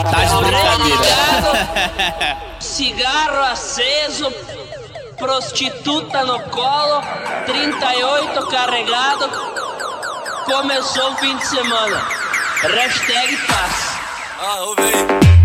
Tá de brincadeira. Cigarro aceso, prostituta no colo, 38 carregado. Começou o fim de semana. Hashtag paz. Ouve aí.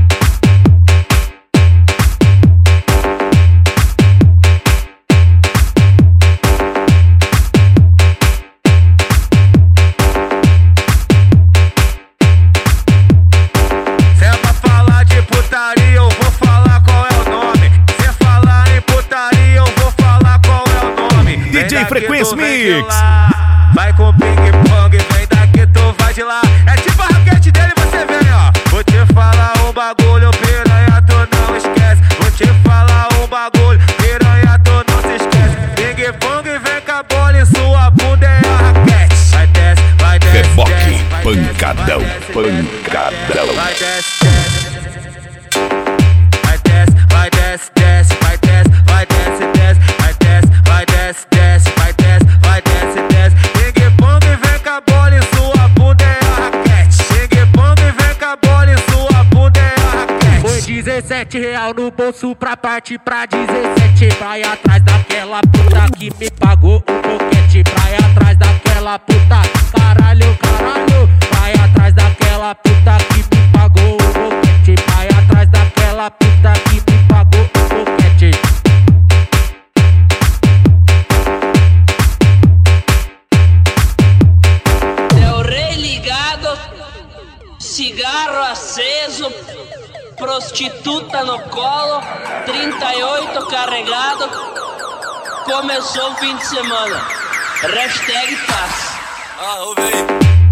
DJ Frequência Mix. Vai com ping-pong, vem daqui, tu vai de lá. É tipo a raquete dele, você vem, ó. Vou te falar um bagulho, piranha, tu não esquece. Vou te falar um bagulho, piranha, tu não se esquece. Ping-pong, vem com a bola e sua bunda é a raquete. Vai desce, vai desce, Reboque, desce, vai pancadão, desce, pancadão. vai desce, desce. Vai desce, vai desce, desce, vai desce, vai desce, desce, vai desce, vai desce, desce, vai desce, vai desce, desce. Ping-pong, vem com a bola e sua bunda é a raquete. Ping-pong, vem com a bola e sua bunda é a raquete. Foi R$17 no bolso pra partir pra 17. Vai atrás daquela puta que me pagou um boquete. Vai atrás daquela puta, caralho, caralho. Vai atrás daquela puta que me pagou um boquete. Vai atrás daquela puta que me pagou um boquete. Del Rey ligado, cigarro aceso, prostituta no colo, 38 carregado. Começou o fim de semana. Hashtag paz. Ouve aí.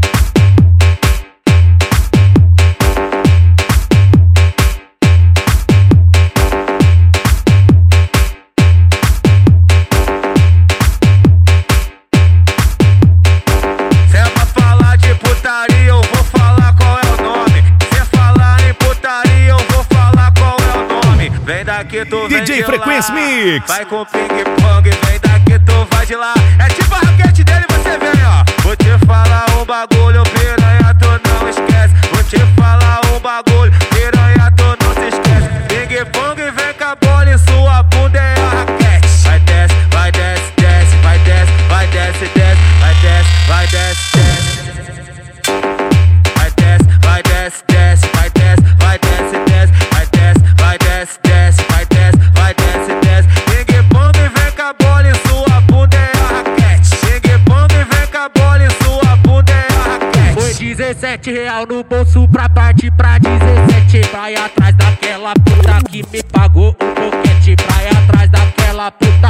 Daqui tu DJ Frequência Mix. Vai com ping-pong, vem daqui, tu vai de lá. É tipo a raquete dele, você vem, ó. Vou te falar um bagulho, piranha, tu não esquece. Vou te falar um bagulho, piranha, tu não se esquece. Ping-pong, vem com a bola e sua bunda é a raquete. Vai desce, vai desce, desce, vai desce, vai desce, desce, vai desce, vai desce, desce. Vai desce, vai desce, desce, vai desce, vai desce, desce, vai desce, vai desce, desce. Vai desce, desce. Ping-pong, vem com a bola e sua bunda é a raquete. Ping-pong, vem com a bola e sua bunda é a raquete. Foi R$17 no bolso pra partir pra 17. Vai atrás daquela puta que me pagou um boquete. Vai atrás daquela puta,